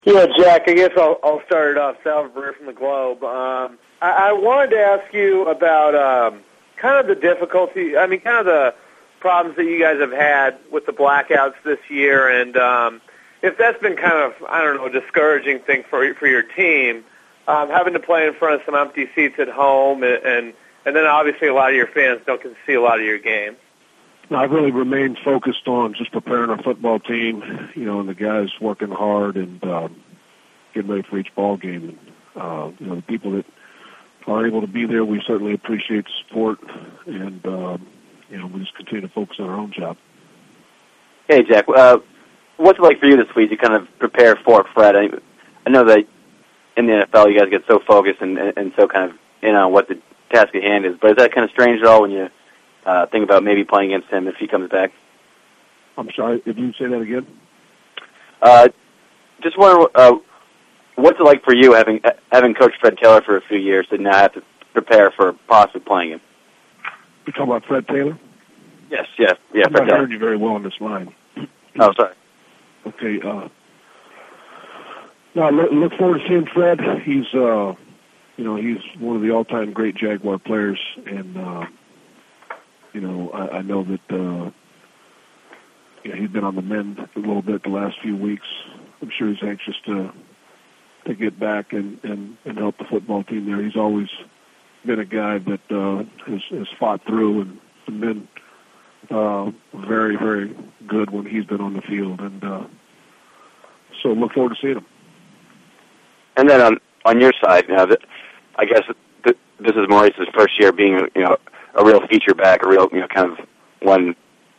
Yeah, Jack, I guess I'll start it off. Salvador Brewer from the Globe. I wanted to ask you about kind of the difficulty, kind of the problems that you guys have had with the blackouts this year, and if that's been kind of, a discouraging thing for your team, having to play in front of some empty seats at home, and then obviously a lot of your fans don't get to see a lot of your games. I've really remained focused on just preparing our football team, and the guys working hard and getting ready for each ball game. And, the people that are able to be there, we certainly appreciate the support, and, we just continue to focus on our own job. Hey, Jack, what's it like for you this week to kind of prepare for Fred? I know that in the NFL you guys get so focused and so kind of in on what the task at hand is, but is that kind of strange at all when you think about maybe playing against him if he comes back? I'm sorry, if you say that again? Just wonder, what's it like for you having coached Fred Taylor for a few years to now have to prepare for possibly playing him? You talking about Fred Taylor? Yes, yeah. I've not heard you very well on this line. Oh, sorry. Okay. No, look forward to seeing Fred. He's, he's one of the all-time great Jaguar players, and I know that he's been on the mend a little bit the last few weeks. I'm sure he's anxious to get back and help the football team there. He's always been a guy that has fought through and been very, very good when he's been on the field, and so look forward to seeing him. And then on your side, I guess this is Maurice's first year being a real feature back, a real kind of one,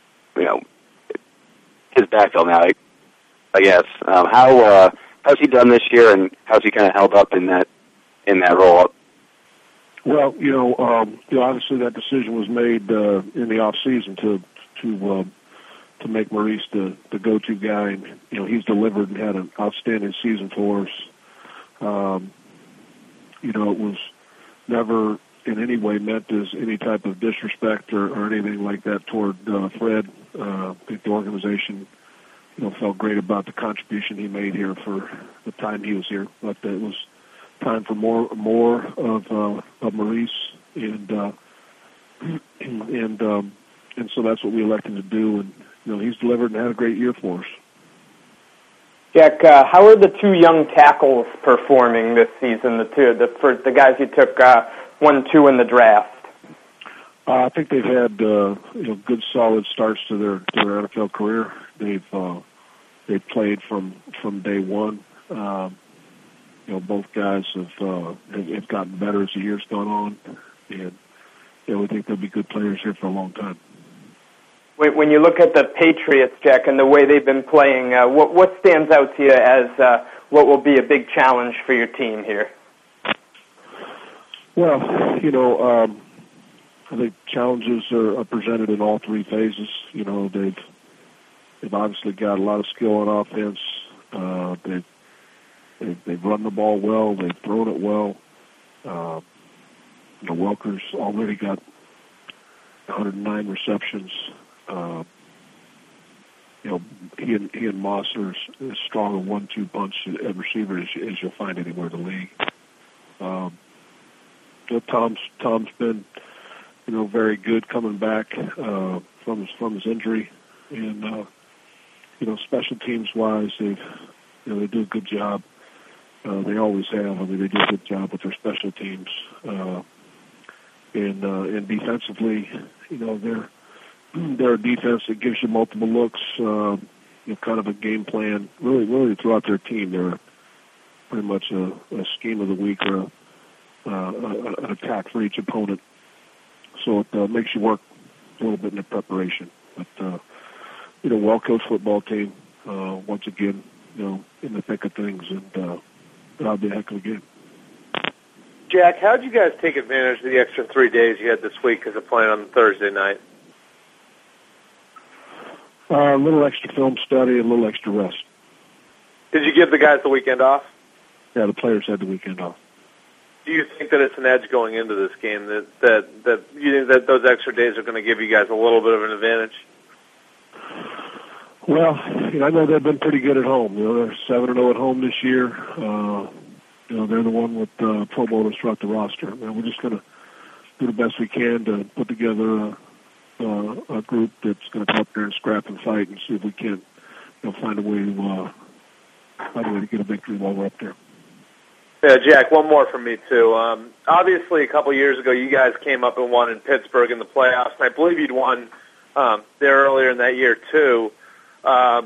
his backfield now. I guess how's he done this year, and how's he kind of held up in that role? Well, obviously that decision was made in the off season to make Maurice the go-to guy, and he's delivered and had an outstanding season for us. It was never in any way meant as any type of disrespect or anything like that toward Fred. I think the organization, felt great about the contribution he made here for the time he was here. But it was time for more of Maurice, and so that's what we elected to do. And he's delivered and had a great year for us. Jack, how are the two young tackles performing this season? The guys you took 1-2 in the draft. I think they've had good, solid starts to their NFL career. They've played from day one. Both guys have gotten better as the year's gone on, and we think they'll be good players here for a long time. When you look at the Patriots, Jack, and the way they've been playing, what stands out to you as what will be a big challenge for your team here? Well, I think challenges are presented in all three phases. They've obviously got a lot of skill on offense. They've run the ball well. They've thrown it well. Welker's already got 109 receptions. He and Moss are as strong a 1-2 punch at receiver as you'll find anywhere in the league. Tom's been, very good coming back from his injury, and special teams wise, they do a good job. They always have. They do a good job with their special teams, and defensively, they're a defense that gives you multiple looks, kind of a game plan. Really throughout their team, they're pretty much a scheme of the week or an attack for each opponent. So it makes you work a little bit in the preparation. But well-coached football team, once again, in the thick of things, and that'll be a heck of a game. Jack, how did you guys take advantage of the extra 3 days you had this week because of playing on Thursday night? A little extra film study, a little extra rest. Did you give the guys the weekend off? Yeah, the players had the weekend off. Do you think that it's an edge going into this game, that you think that those extra days are going to give you guys a little bit of an advantage? Well, I know they've been pretty good at home. They're 7-0 at home this year. They're the one with promoters throughout the roster. And we're just going to do the best we can to put together a group that's going to come up there and scrap and fight and see if we can't find a way to get a victory while we're up there. Yeah, Jack, one more from me, too. Obviously, a couple of years ago, you guys came up and won in Pittsburgh in the playoffs, and I believe you'd won there earlier in that year, too. How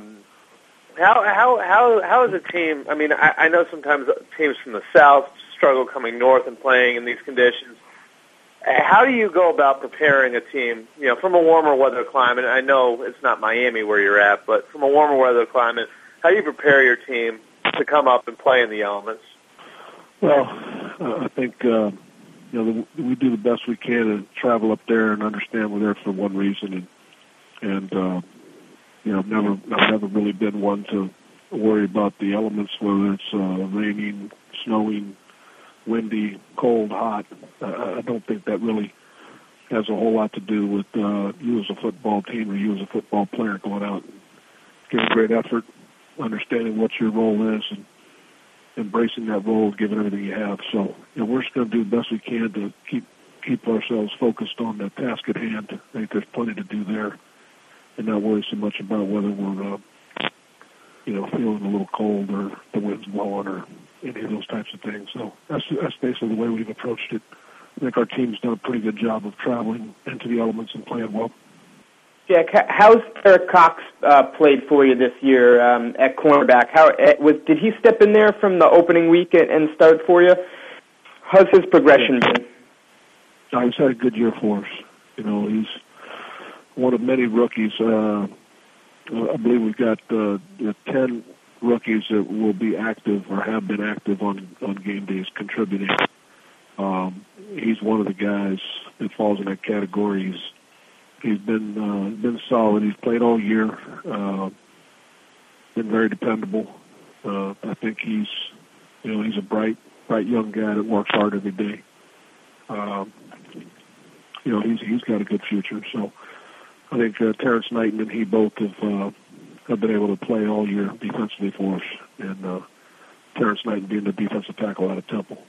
is a team? I mean, I know sometimes teams from the South struggle coming north and playing in these conditions. How do you go about preparing a team, from a warmer weather climate? I know it's not Miami where you're at, but from a warmer weather climate, how do you prepare your team to come up and play in the elements? Well, I think we do the best we can to travel up there and understand we're there for one reason, and I've never really been one to worry about the elements, whether it's raining, snowing, windy, cold, hot. I don't think that really has a whole lot to do with you as a football team or you as a football player going out and giving great effort, understanding what your role is, and embracing that role, giving everything you have. So, we're just going to do the best we can to keep ourselves focused on the task at hand. I think there's plenty to do there, and not worry so much about whether we're, feeling a little cold or the wind's blowing or any of those types of things. So that's basically the way we've approached it. I think our team's done a pretty good job of traveling into the elements and playing well. Jack, how's Eric Cox played for you this year at cornerback? Did he step in there from the opening week and start for you? How's his progression been? He's had a good year for us. He's one of many rookies. I believe we've got 10 rookies that will be active or have been active on game days contributing. He's one of the guys that falls in that category. He's been solid. He's played all year. Been very dependable. I think he's a bright young guy that works hard every day. He's got a good future. So I think Terrence Knighton and he both have been able to play all year defensively for us. And Terrence Knighton being the defensive tackle out of Temple.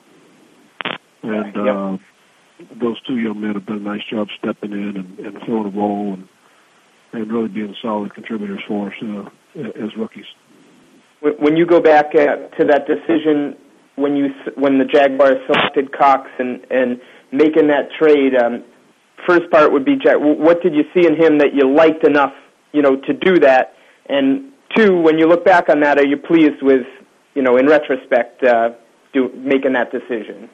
And those two young men have done a nice job stepping in and filling a role and really being solid contributors for us as rookies. When you go back to that decision, when the Jaguars selected Cox and making that trade, first part would be, Jack, what did you see in him that you liked enough, to do that? And two, when you look back on that, are you pleased with, in retrospect, making that decision?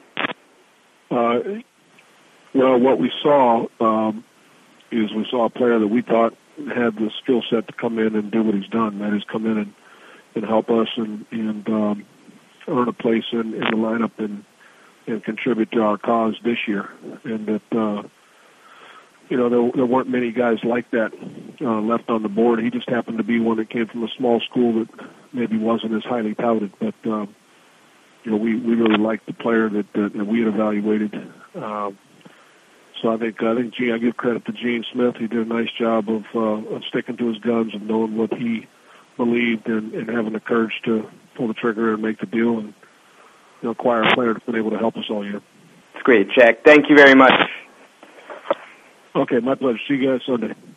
Well, what we saw is we saw a player that we thought had the skill set to come in and do what he's done. That is, come in and help us and earn a place in the lineup and contribute to our cause this year. And that, there weren't many guys like that left on the board. He just happened to be one that came from a small school that maybe wasn't as highly touted. But, we really liked the player that we had evaluated. So I think I give credit to Gene Smith. He did a nice job of sticking to his guns and knowing what he believed and having the courage to pull the trigger and make the deal and acquire a player that's been able to help us all year. That's great, Jack. Thank you very much. Okay, my pleasure. See you guys Sunday.